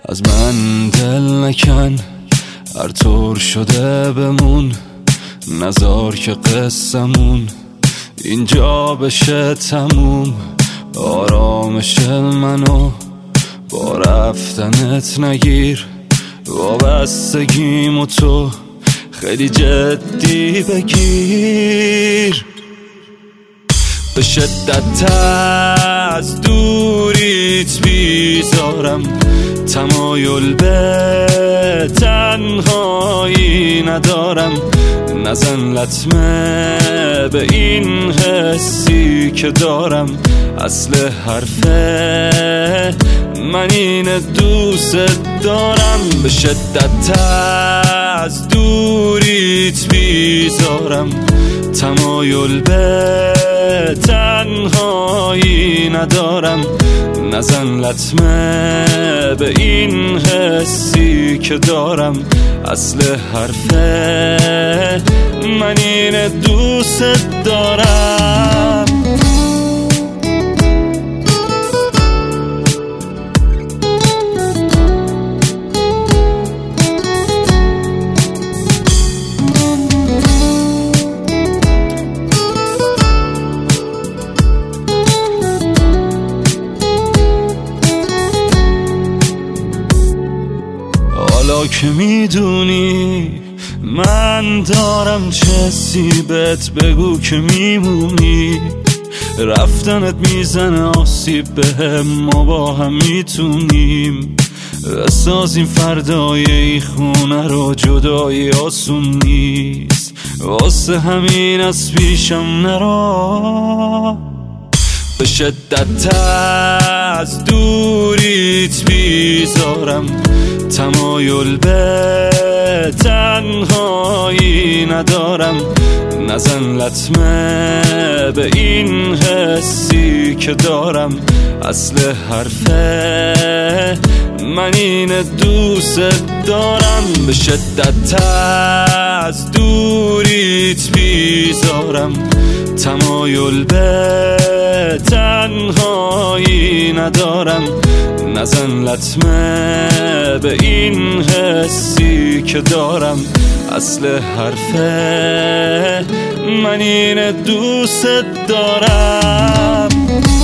از من دل نکن، هر طور شده بمون، نذار که قصمون اینجا بشه تموم. آرامش منو با رفتنت نگیر، وابستگیمو تو خیلی جدی بگیر. به شدت از دوریت بیزارم، تمایل به تنهایی ندارم. نزن لطمه به این حسی که دارم، اصل حرفه من این دوست دارم. به شدت از دوریت بیزارم، تمایل به تنهایی ندارم. نزن لطمه به این حسی که دارم، اصل حرفه من این دوست دارم. حالا که میدونی من دارم چه سیبت، بگو که میمونی. رفتنت میزنه آسیب بهم، ما با هم میتونیم بسازیم فردای ای خونه رو. جدایی آسون نیست، واسه همین از پیشم نرو. به شدت از دوریت بیزارم، تمایل به تنهایی ندارم. نزن لطمه به این حسی که دارم، اصل حرفه من این دوست دارم. به شدت از دوریت بیزارم، تمایل به تنهایی ندارم. نزن لطمه به این حسی که دارم، اصل حرفه من این دوست دارم.